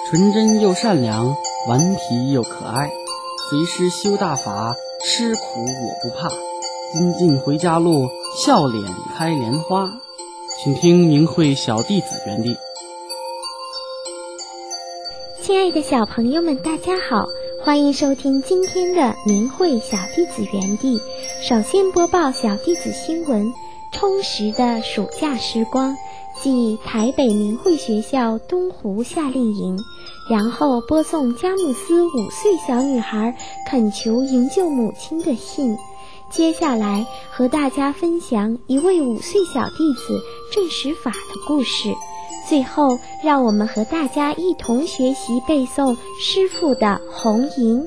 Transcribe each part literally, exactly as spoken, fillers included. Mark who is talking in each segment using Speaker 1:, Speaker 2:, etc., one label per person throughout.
Speaker 1: 纯真又善良，顽皮又可爱。随师修大法，吃苦我不怕。金镜回家路，笑脸开莲花。请听明慧小弟子园地。
Speaker 2: 亲爱的小朋友们，大家好，欢迎收听今天的明慧小弟子园地。首先播报小弟子新闻：充实的暑假时光，即台北明慧学校东湖夏令营，然后播送佳木斯五岁小女孩恳求营救母亲的信。接下来和大家分享一位五岁小弟子正实法的故事。最后让我们和大家一同学习背诵师父的红吟。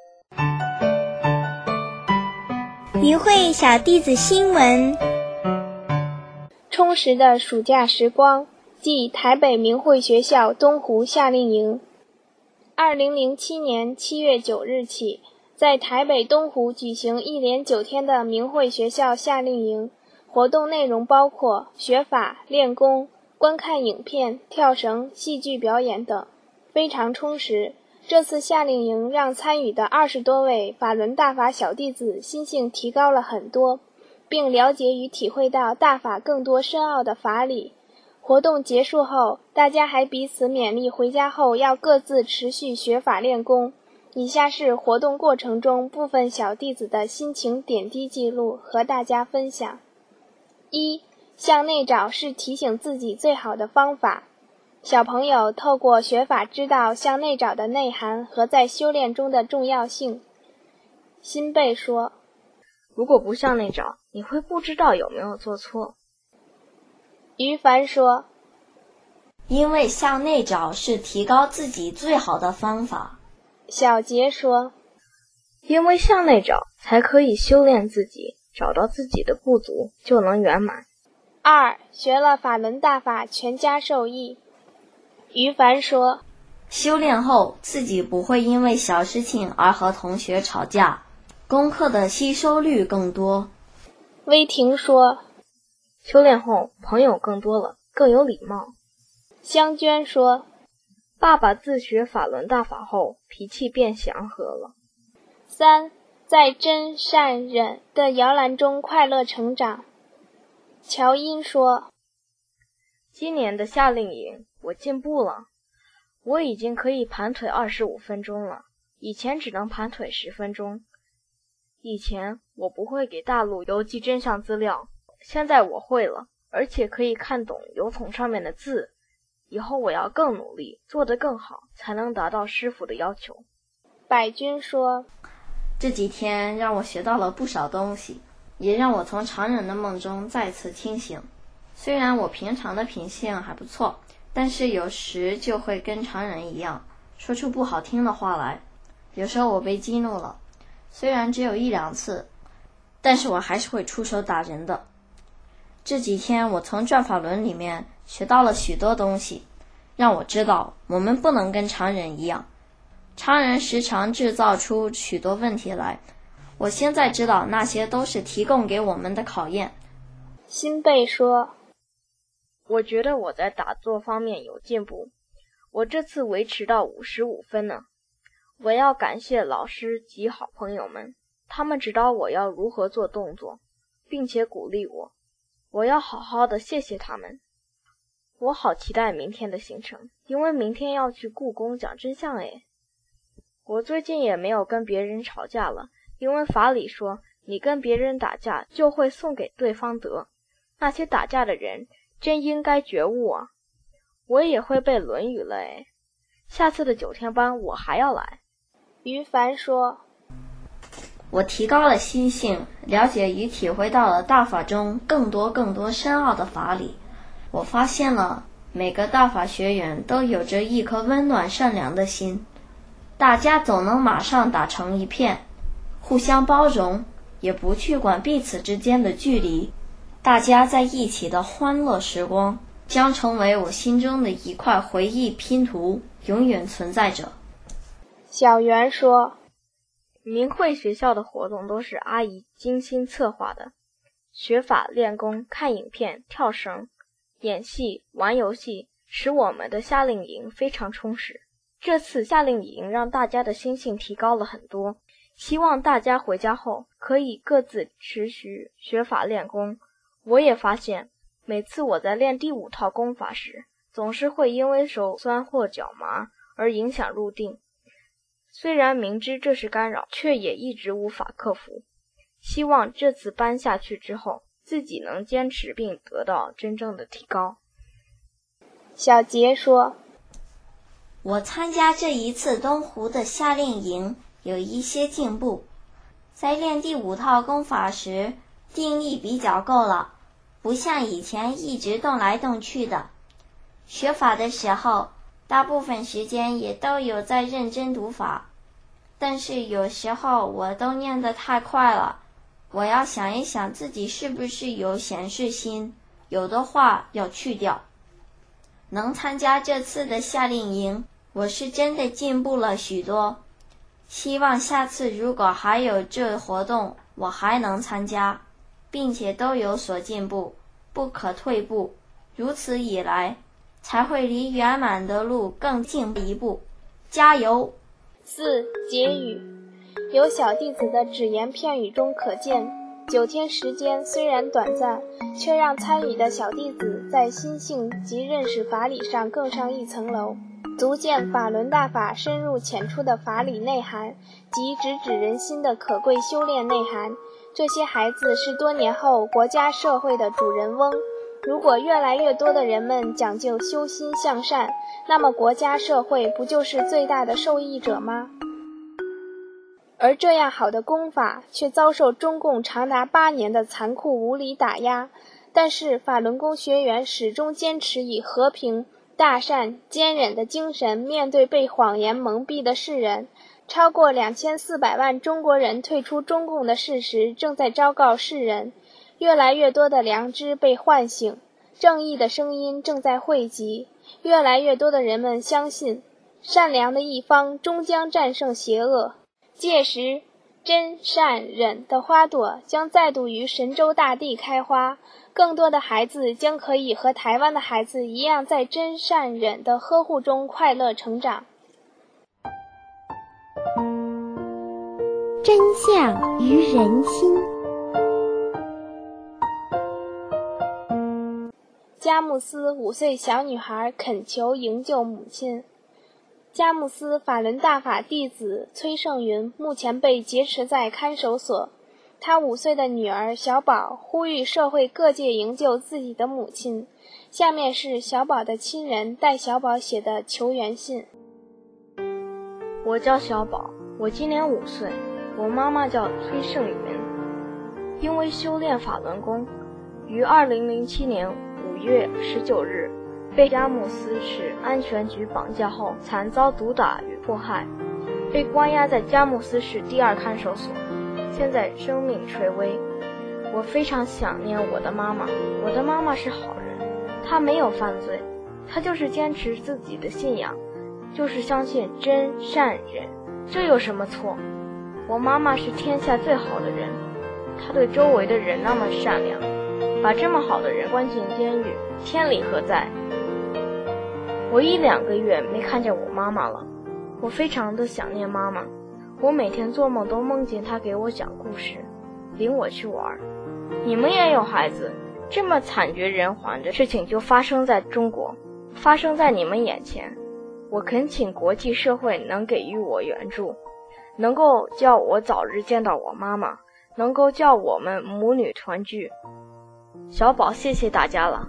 Speaker 3: 明慧小弟子新闻：
Speaker 4: 充实的暑假时光，即台北明慧学校东湖夏令营。二零零七年七月九日起，在台北东湖举行一连九天的明慧学校夏令营，活动内容包括学法、练功、观看影片、跳绳、戏剧表演等，非常充实。这次夏令营让参与的二十多位法轮大法小弟子心性提高了很多，并了解与体会到大法更多深奥的法理。活动结束后，大家还彼此勉励回家后要各自持续学法练功。以下是活动过程中部分小弟子的心情点滴记录，和大家分享。一、向内找是提醒自己最好的方法。小朋友透过学法知道向内找的内涵和在修炼中的重要性。辛贝说，
Speaker 5: 如果不向内找，你会不知道有没有做错。
Speaker 4: 于凡说，
Speaker 6: 因为向内找是提高自己最好的方法。
Speaker 4: 小杰说，
Speaker 5: 因为向内找才可以修炼自己，找到自己的不足就能圆满。
Speaker 4: 二、学了法轮大法，全家受益。于凡说，
Speaker 6: 修炼后自己不会因为小事情而和同学吵架，功课的吸收率更多。
Speaker 4: 威婷说，
Speaker 5: 修炼后朋友更多了，更有礼貌。
Speaker 4: 香娟说，
Speaker 5: 爸爸自学法轮大法后脾气变祥和了。
Speaker 4: 三、在真善忍的摇篮中快乐成长。乔音说，
Speaker 5: 今年的夏令营我进步了，我已经可以盘腿二十五分钟了，以前只能盘腿十分钟。以前我不会给大陆邮寄真相资料，现在我会了，而且可以看懂邮筒上面的字。以后我要更努力，做得更好，才能达到师父的要求。
Speaker 4: 百君说，
Speaker 6: 这几天让我学到了不少东西，也让我从常人的梦中再次清醒。虽然我平常的品性还不错，但是有时就会跟常人一样，说出不好听的话来。有时候我被激怒了，虽然只有一两次，但是我还是会出手打人的。这几天我从转法轮里面学到了许多东西，让我知道我们不能跟常人一样，常人时常制造出许多问题来，我现在知道那些都是提供给我们的考验。
Speaker 4: 辛贝说，
Speaker 5: 我觉得我在打坐方面有进步，我这次维持到五十五分呢。我要感谢老师及好朋友们，他们指导我要如何做动作，并且鼓励我，我要好好的谢谢他们。我好期待明天的行程，因为明天要去故宫讲真相诶。我最近也没有跟别人吵架了，因为法理说你跟别人打架就会送给对方德，那些打架的人真应该觉悟啊！我也会背《论语》了诶，下次的九天班我还要来。
Speaker 4: 于凡说，
Speaker 6: 我提高了心性，了解与体会到了大法中更多更多深奥的法理。我发现了每个大法学员都有着一颗温暖善良的心，大家总能马上打成一片，互相包容，也不去管彼此之间的距离。大家在一起的欢乐时光将成为我心中的一块回忆拼图，永远存在着。
Speaker 4: 小袁说，
Speaker 5: 明慧学校的活动都是阿姨精心策划的，学法、练功、看影片、跳绳、演戏、玩游戏，使我们的夏令营非常充实。 这次夏令营让大家的心性提高了很多，希望大家回家后可以各自持续学法练功。我也发现，每次我在练第五套功法时，总是会因为手酸或脚麻而影响入定。虽然明知这是干扰，却也一直无法克服。希望这次搬下去之后，自己能坚持并得到真正的提高。
Speaker 4: 小杰说，
Speaker 3: 我参加这一次东湖的夏令营有一些进步，在练第五套功法时定力比较够了，不像以前一直动来动去的。学法的时候大部分时间也都有在认真读法，但是有时候我都念得太快了，我要想一想自己是不是有显示心，有的话要去掉。能参加这次的夏令营，我是真的进步了许多。希望下次如果还有这活动，我还能参加，并且都有所进步，不可退步。如此以来，才会离圆满的路更进一步。加油！
Speaker 4: 四、结语。由小弟子的只言片语中可见，九天时间虽然短暂，却让参与的小弟子在心性及认识法理上更上一层楼，足见法轮大法深入浅出的法理内涵及直指人心的可贵修炼内涵。这些孩子是多年后国家社会的主人翁。如果越来越多的人们讲究修心向善，那么国家社会不就是最大的受益者吗？而这样好的功法却遭受中共长达八年的残酷无理打压，但是法轮功学员始终坚持以和平、大善、坚忍的精神面对被谎言蒙蔽的世人。超过两千四百万中国人退出中共的事实正在昭告世人，越来越多的良知被唤醒，正义的声音正在汇集，越来越多的人们相信，善良的一方终将战胜邪恶。届时，真善忍的花朵将再度于神州大地开花，更多的孩子将可以和台湾的孩子一样，在真善忍的呵护中快乐成长。
Speaker 2: 真相于人心。
Speaker 4: 佳木斯五岁小女孩恳求营救母亲。佳木斯法轮大法弟子崔胜云目前被劫持在看守所，他五岁的女儿小宝呼吁社会各界营救自己的母亲。下面是小宝的亲人代小宝写的求援信。
Speaker 5: 我叫小宝，我今年五岁，我妈妈叫崔胜云。因为修炼法轮功，于二零零七年五月十九日被佳木斯市安全局绑架后，惨遭毒打与迫害，被关押在佳木斯市第二看守所，现在生命垂危。我非常想念我的妈妈，我的妈妈是好人，她没有犯罪，她就是坚持自己的信仰，就是相信真善忍，这有什么错？我妈妈是天下最好的人，她对周围的人那么善良，把这么好的人关进监狱，天理何在？我一两个月没看见我妈妈了，我非常的想念妈妈。我每天做梦都梦见她给我讲故事，领我去玩。你们也有孩子，这么惨绝人寰的事情就发生在中国，发生在你们眼前。我恳请国际社会能给予我援助，能够叫我早日见到我妈妈，能够叫我们母女团聚。小宝，谢谢大家了。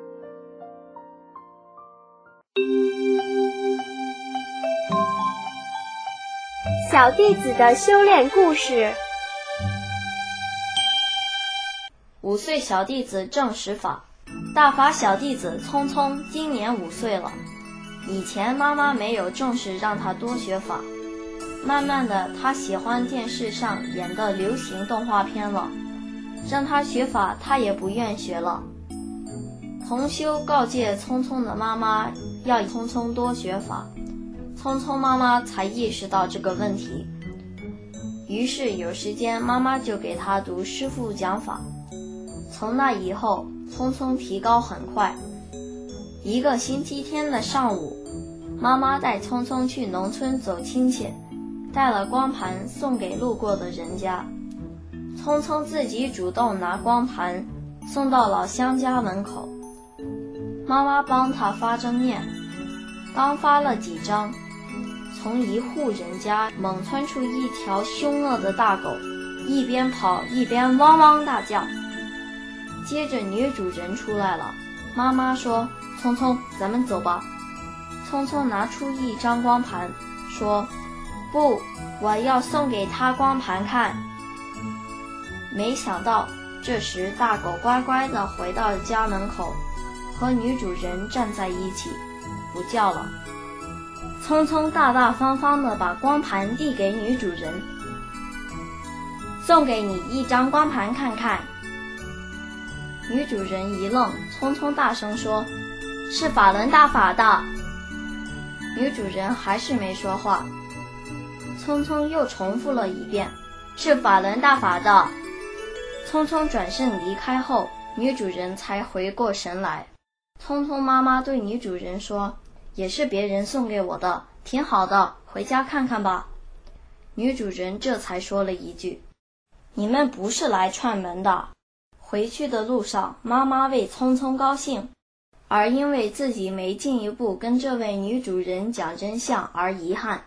Speaker 3: 小弟子的修炼故事。
Speaker 6: 五岁小弟子正实法，大法小弟子聪聪今年五岁了。以前妈妈没有重视让他多学法，慢慢的他喜欢电视上演的流行动画片了，让他学法他也不愿学了。同修告诫聪聪的妈妈要聪聪多学法，聪聪妈妈才意识到这个问题，于是有时间妈妈就给他读师父讲法。从那以后，聪聪提高很快。一个星期天的上午，
Speaker 3: 妈妈带聪聪去农村走亲戚，带了光盘送给路过的人家。聪聪自己主动拿光盘送到老乡家门口，妈妈帮他发正念。刚发了几张，从一户人家猛窜出一条凶恶的大狗，一边跑一边汪汪大叫。接着女主人出来了，妈妈说：“聪聪，咱们走吧。”聪聪拿出一张光盘，说：“不，我要送给他光盘看。”没想到，这时大狗乖乖地回到家门口，和女主人站在一起，不叫了。聪聪大大方方地把光盘递给女主人：“送给你一张光盘看看。”女主人一愣，聪聪大声说：“是法轮大法的。”女主人还是没说话。聪聪又重复了一遍：“是法轮大法的。”聪聪转身离开后，女主人才回过神来。聪聪妈妈对女主人说：“也是别人送给我的，挺好的，回家看看吧。”女主人这才说了一句：“你们不是来串门的。”回去的路上，妈妈为聪聪高兴，而因为自己没进一步跟这位女主人讲真相而遗憾。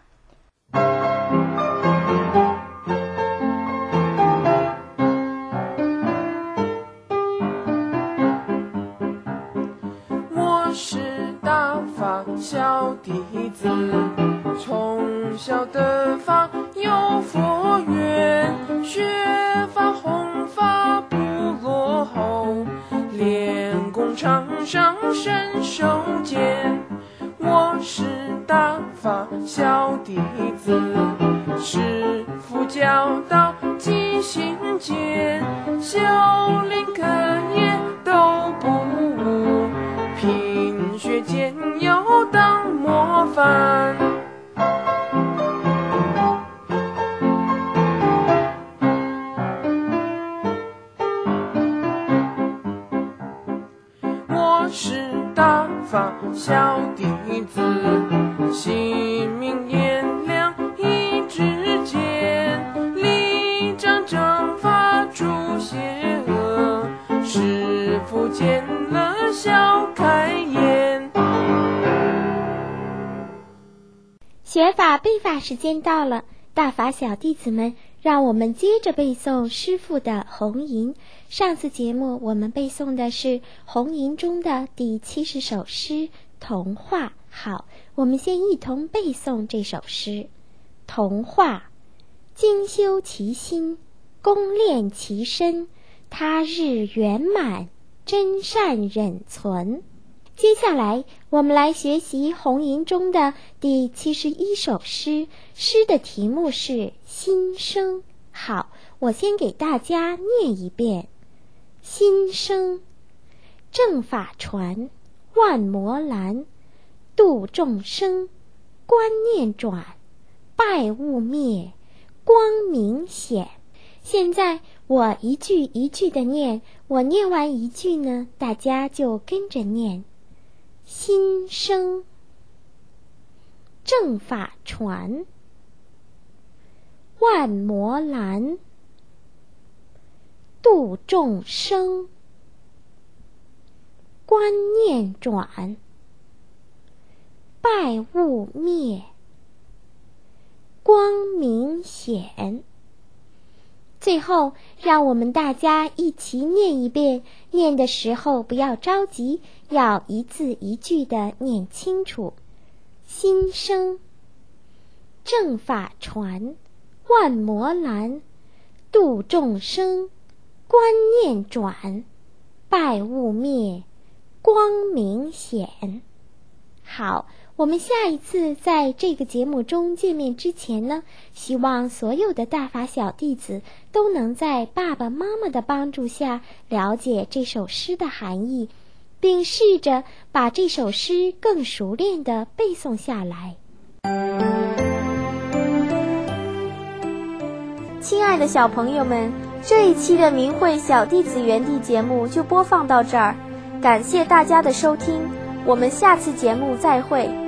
Speaker 7: 我是大法小弟子，从小得法有佛缘，学法弘法不落后，练功常上身手剑。我是大法小弟子，师父教导即心间，修炼课业都不误，品学兼优当模范。我是大法小弟子，心明眼亮一指尖，力彰正法除邪恶，师父见了笑开颜。
Speaker 2: 学法背法时间到了，大法小弟子们，让我们接着背诵师父的红吟。上次节目我们背诵的是红吟中的第七十首诗童话。好，我们先一同背诵这首诗。童话，精修其心，功练其身，他日圆满，真善忍存。接下来我们来学习红吟中的第七十一首诗，诗的题目是心声。好，我先给大家念一遍。心声，正法传，万魔拦，度众生，观念转，败物灭，光明显。现在我一句一句的念，我念完一句呢，大家就跟着念。心声，正法传，万魔拦，度众生，观念转，败物灭，光明显。最后让我们大家一起念一遍，念的时候不要着急，要一字一句地念清楚。心声，正法传，万魔拦，度众生，观念转，败物灭，光明显。好，我们下一次在这个节目中见面之前呢，希望所有的大法小弟子都能在爸爸妈妈的帮助下了解这首诗的含义，并试着把这首诗更熟练地背诵下来。亲爱的小朋友们，这一期的明慧小弟子园地节目就播放到这儿，感谢大家的收听，我们下次节目再会。